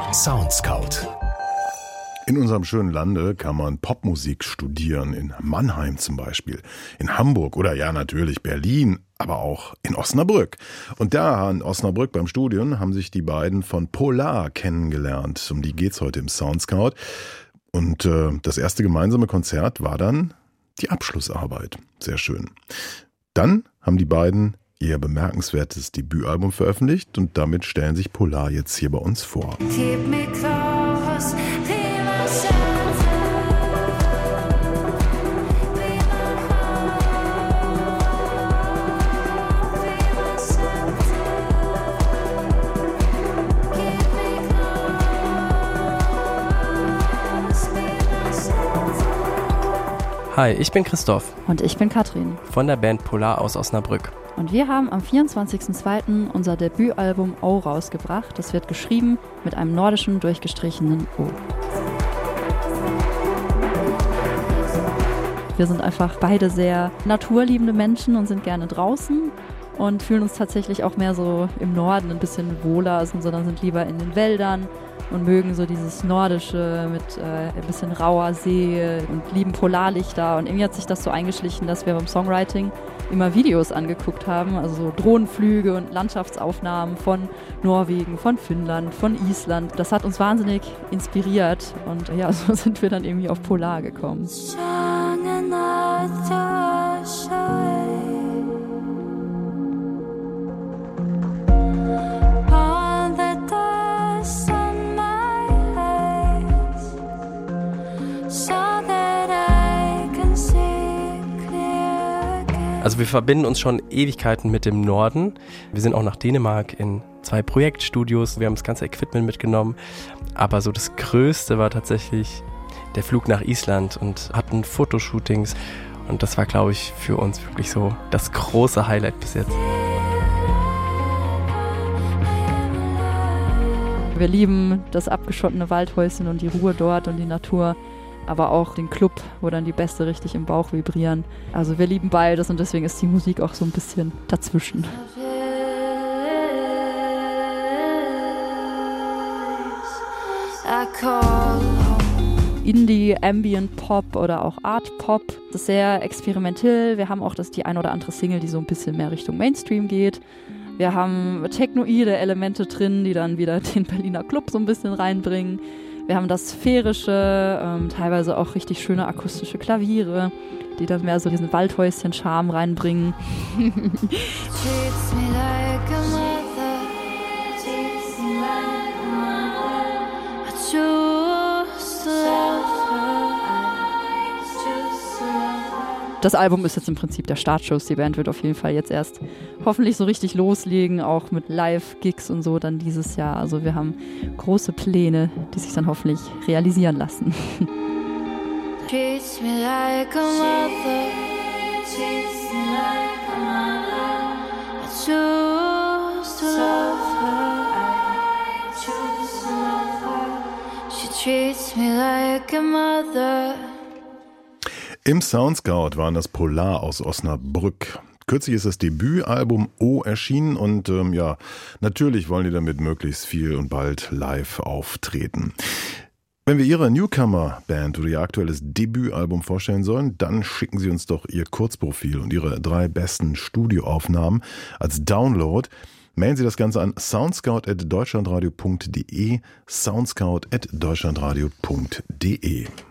Soundscout. In unserem schönen Lande kann man Popmusik studieren, in Mannheim zum Beispiel, in Hamburg oder ja natürlich Berlin, aber auch in Osnabrück. Und da in Osnabrück beim Studium haben sich die beiden von Polar kennengelernt. Um die geht's heute im Soundscout. Und das erste gemeinsame Konzert war dann die Abschlussarbeit. Sehr schön. Dann haben die beiden ihr bemerkenswertes Debütalbum veröffentlicht und damit stellen sich Polar jetzt hier bei uns vor. Keep me close, be myself. Hi, ich bin Christoph. Und ich bin Katrin. Von der Band Polar aus Osnabrück. Und wir haben am 24.02. unser Debütalbum O rausgebracht. Das wird geschrieben mit einem nordischen durchgestrichenen O. Wir sind einfach beide sehr naturliebende Menschen und sind gerne draußen und fühlen uns tatsächlich auch mehr so im Norden ein bisschen wohler, sondern sind lieber in den Wäldern und mögen so dieses Nordische mit ein bisschen rauer See und lieben Polarlichter. Und irgendwie hat sich das so eingeschlichen, dass wir beim Songwriting immer Videos angeguckt haben, also so Drohnenflüge und Landschaftsaufnahmen von Norwegen, von Finnland, von Island. Das hat uns wahnsinnig inspiriert und ja, so sind wir dann irgendwie auf Polar gekommen. Also wir verbinden uns schon Ewigkeiten mit dem Norden. Wir sind auch nach Dänemark in 2 Projektstudios. Wir haben das ganze Equipment mitgenommen. Aber so das Größte war tatsächlich der Flug nach Island und hatten Fotoshootings. Und das war, glaube ich, für uns wirklich so das große Highlight bis jetzt. Wir lieben das abgeschottene Waldhäuschen und die Ruhe dort und die Natur. Aber auch den Club, wo dann die Bässe richtig im Bauch vibrieren. Also wir lieben beides und deswegen ist die Musik auch so ein bisschen dazwischen. Indie, Ambient Pop oder auch Art Pop. Das ist sehr experimentell. Wir haben auch die ein oder andere Single, die so ein bisschen mehr Richtung Mainstream geht. Wir haben technoide Elemente drin, die dann wieder den Berliner Club so ein bisschen reinbringen. Wir haben das Sphärische, teilweise auch richtig schöne akustische Klaviere, die dann mehr so diesen Waldhäuschen-Charme reinbringen. Das Album ist jetzt im Prinzip der Startschuss. Die Band wird auf jeden Fall jetzt erst hoffentlich so richtig loslegen, auch mit Live-Gigs und so dann dieses Jahr. Also wir haben große Pläne, die sich dann hoffentlich realisieren lassen. Treats me like a mother. Treats me like a mother. I choose to love her. I choose to love her. She treats me like a mother. Im Soundscout waren das Polar aus Osnabrück. Kürzlich ist das Debütalbum O erschienen und ja, natürlich wollen die damit möglichst viel und bald live auftreten. Wenn wir Ihre Newcomer-Band oder Ihr aktuelles Debütalbum vorstellen sollen, dann schicken Sie uns doch Ihr Kurzprofil und Ihre 3 besten Studioaufnahmen als Download. Mailen Sie das Ganze an soundscout@deutschlandradio.de, soundscout@deutschlandradio.de.